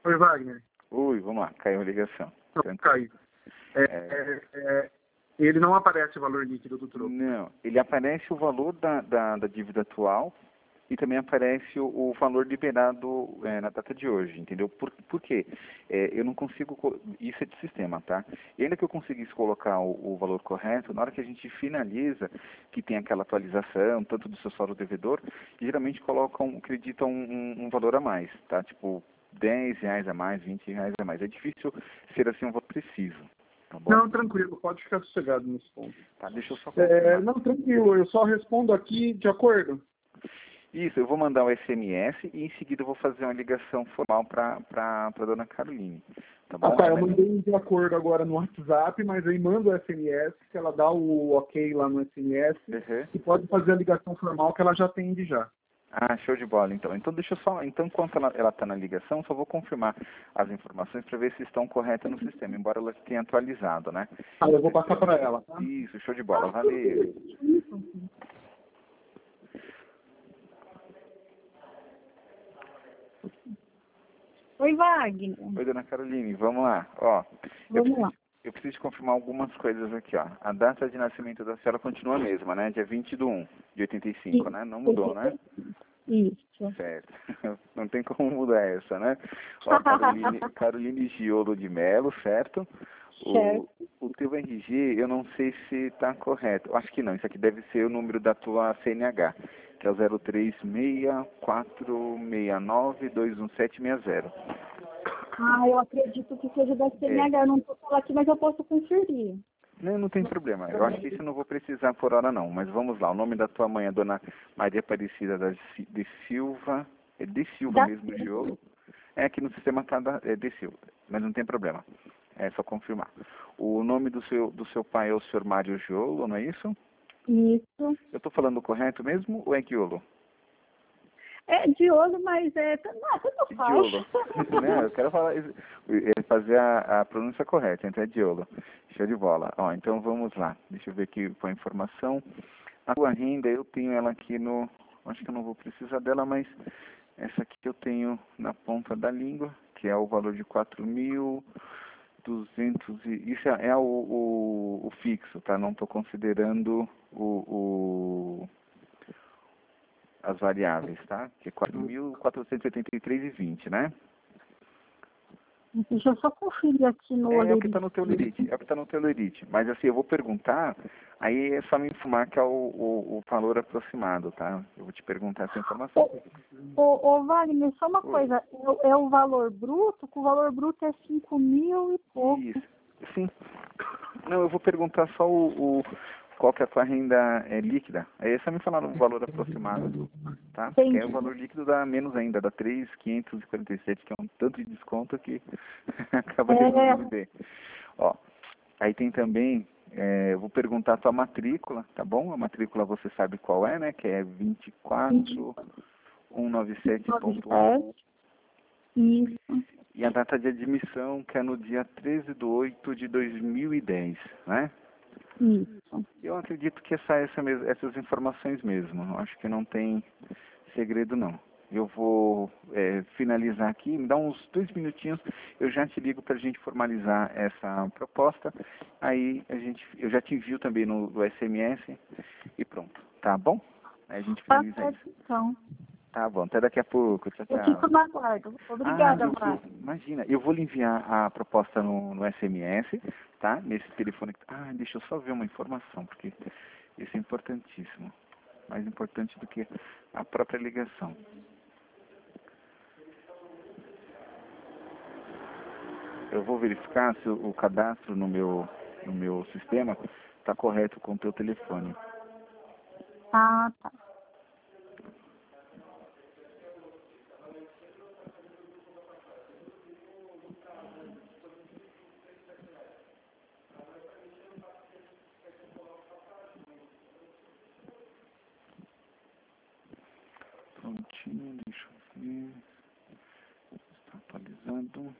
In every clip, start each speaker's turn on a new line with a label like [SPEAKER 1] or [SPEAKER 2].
[SPEAKER 1] Oi, Wagner.
[SPEAKER 2] Ui, vamos lá, caiu a ligação.
[SPEAKER 1] Não, caiu. Ele não aparece o valor líquido do troco.
[SPEAKER 2] Não, ele aparece o valor da dívida atual e também aparece o valor liberado na data de hoje, entendeu? Por quê? Eu não consigo... Isso é de sistema, tá? E ainda que eu conseguisse colocar o valor correto, na hora que a gente finaliza, que tem aquela atualização, tanto do seu saldo devedor, geralmente acreditam um valor a mais, tá? Tipo, R$10 a mais, R$20 a mais. É difícil ser assim um valor preciso. Tá bom?
[SPEAKER 1] Não, tranquilo, pode ficar sossegado nesse ponto.
[SPEAKER 2] Tá, deixa eu só confirmar.
[SPEAKER 1] Não, tranquilo, eu só respondo aqui de acordo.
[SPEAKER 2] Isso, eu vou mandar um SMS e em seguida eu vou fazer uma ligação formal para dona Caroline. Tá bom?
[SPEAKER 1] Tá, eu mandei um de acordo agora no WhatsApp, mas aí manda o SMS, que ela dá o ok lá no SMS, e pode fazer a ligação formal que ela já atende já.
[SPEAKER 2] Ah, show de bola, então. Então deixa eu só, então enquanto ela está na ligação, só vou confirmar as informações para ver se estão corretas no sistema, embora ela tenha atualizado, né?
[SPEAKER 1] Ah, eu vou passar para ela, tá?
[SPEAKER 2] Isso, show de bola, valeu.
[SPEAKER 3] Oi, Wagner.
[SPEAKER 2] Oi, dona Caroline, vamos lá. Ó,
[SPEAKER 3] Vamos lá.
[SPEAKER 2] eu preciso confirmar algumas coisas aqui, ó. A data de nascimento da senhora continua a mesma, né? Dia 20/1 de 85, né? Não mudou, né?
[SPEAKER 3] Isso.
[SPEAKER 2] Certo. Não tem como mudar essa, né? Ó, Caroline Giolo de Melo, certo?
[SPEAKER 3] Certo.
[SPEAKER 2] O teu RG, eu não sei se está correto. Eu acho que não. Isso aqui deve ser o número da tua CNH, que é o 03646921760.
[SPEAKER 3] Ah, eu acredito que seja da CNH. Eu não estou falando aqui, mas eu posso conferir.
[SPEAKER 2] Não tem problema. Eu acho que isso eu não vou precisar por hora, não. Mas vamos lá. O nome da tua mãe é Dona Maria Aparecida de Silva. É de Silva mesmo, Giolo. É que no sistema está de Silva. Mas não tem problema. É só confirmar. O nome do seu pai é o Sr. Mário Giolo, não é isso?
[SPEAKER 3] Isso.
[SPEAKER 2] Eu estou falando correto mesmo ou é Giolo?
[SPEAKER 3] É de olho, mas tanto faz.
[SPEAKER 2] Giolo. Não, eu quero fazer a pronúncia correta, então é Giolo. Show de bola. Ó, então vamos lá. Deixa eu ver aqui com a informação. A tua renda, eu tenho ela aqui no... Acho que eu não vou precisar dela, mas essa aqui eu tenho na ponta da língua, que é o valor de 4.200 isso é o fixo, tá? Não estou considerando as variáveis, tá? Que é 4.483,20, né?
[SPEAKER 3] Deixa eu só conferir aqui no
[SPEAKER 2] É o que está no teu lerite, Mas assim, eu vou perguntar, aí é só me informar que é o valor aproximado, tá? Eu vou te perguntar essa informação.
[SPEAKER 3] Ô Wagner, só uma coisa, é o valor bruto? O valor bruto é 5.000 e pouco.
[SPEAKER 2] Isso, sim. Não, eu vou perguntar só qual que é a tua renda líquida. Aí é só me falar o valor aproximado, tá?
[SPEAKER 3] Entendi.
[SPEAKER 2] Que é o valor líquido dá menos ainda, dá 3.547, que é um tanto de desconto que acaba resolvendo bem. Ó, aí tem também, eu vou perguntar a tua matrícula, tá bom? A matrícula você sabe qual é, né? Que é 24197.1.
[SPEAKER 3] Isso.
[SPEAKER 2] E a data de admissão, que é no dia 13/8/2010, né?
[SPEAKER 3] Isso.
[SPEAKER 2] Eu acredito que essas informações mesmo. Eu acho que não tem segredo, não. Eu vou finalizar aqui, me dá uns 2 minutinhos, eu já te ligo para a gente formalizar essa proposta. Aí eu já te envio também no SMS e pronto, tá bom? Aí a gente finaliza isso.
[SPEAKER 3] Então.
[SPEAKER 2] Tá bom, até daqui a pouco. Tchau, tchau.
[SPEAKER 3] Eu fico no aguardo. Obrigada, Wagner.
[SPEAKER 2] Imagina, eu vou lhe enviar a proposta no SMS, tá? Nesse telefone. Deixa eu só ver uma informação, porque isso é importantíssimo. Mais importante do que a própria ligação. Eu vou verificar se o cadastro no meu sistema está correto com o teu telefone.
[SPEAKER 3] Ah, tá.
[SPEAKER 2] Prontinho, deixa eu ver. Está atualizando.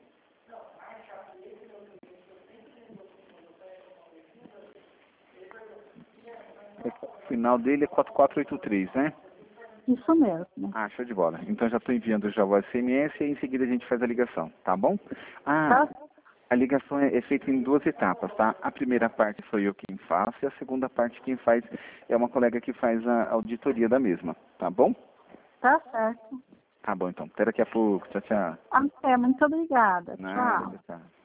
[SPEAKER 2] O final dele é 4483, né?
[SPEAKER 3] Isso mesmo.
[SPEAKER 2] Ah, show de bola. Então já estou enviando já o SMS e em seguida a gente faz a ligação, tá bom? Ah, a ligação é feita em 2 etapas, tá? A primeira parte sou eu quem faço e a segunda parte quem faz é uma colega que faz a auditoria da mesma, tá bom?
[SPEAKER 3] Tá certo.
[SPEAKER 2] Tá bom, então. Até daqui a pouco. Tchau, tchau.
[SPEAKER 3] Até, muito obrigada.
[SPEAKER 2] Nada,
[SPEAKER 3] Tchau.
[SPEAKER 2] tchau.